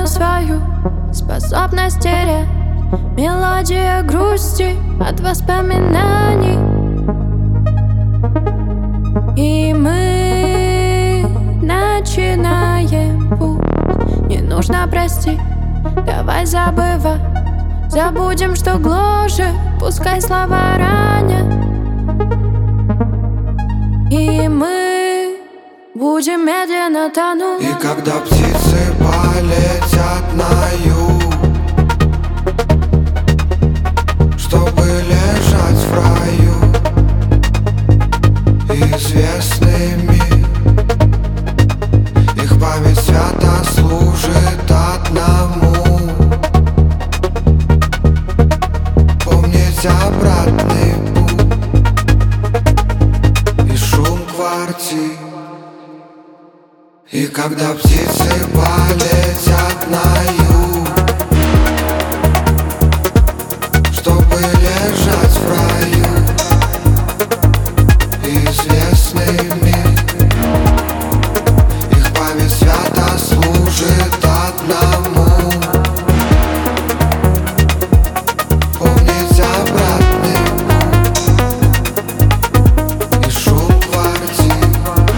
свою способность терять. Мелодия грусти от воспоминаний. И мы начинаем путь. Не нужно простить, давай забывать. Забудем, что гложет, пускай слова ранят. И мы будем медленно тонуть. И когда птицы полетят на юг, чтобы лежать в раю, известный мир, их память свято служит одному: помнить обратный путь и шум квартир. И когда птицы полетят на юг, чтобы лежать в раю, известный мир, их память свято служит одному: помнить обратный путь и шум квартир.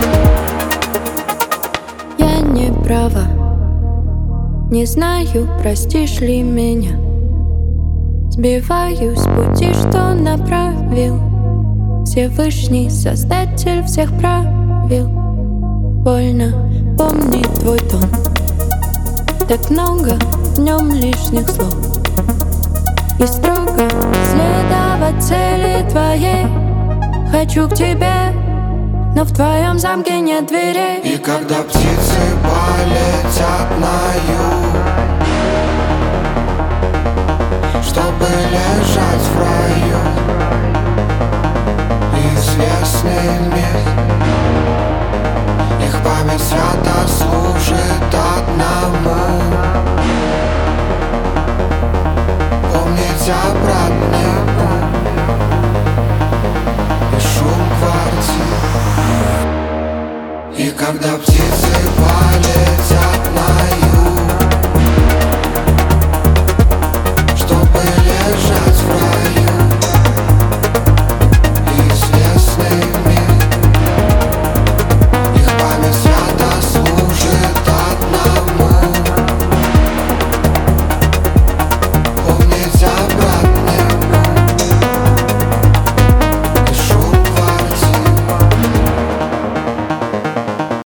Я не права, не знаю, простишь ли меня. Сбиваюсь с пути, что направил Всевышний, создатель всех правил. Больно помнить твой тон, так много в нем лишних слов. И строго следовать цели твоей. Хочу к тебе, но в твоем замке нет дверей. И когда птицы полетят на юг, чтобы лежать в раю, известный мир, их память свято служит одному: помнить обратный путь и шум квартир. И когда